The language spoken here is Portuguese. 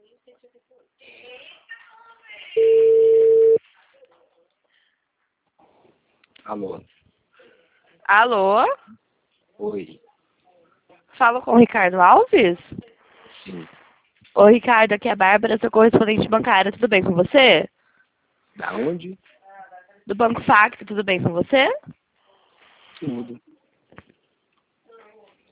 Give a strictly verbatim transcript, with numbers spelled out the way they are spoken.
Alô? Alô? Oi. Falo com o Ricardo Alves? Sim. Oi, Ricardo, aqui é a Bárbara, sou correspondente bancária, tudo bem com você? Da onde? Do Banco Facto, tudo bem com você? Tudo.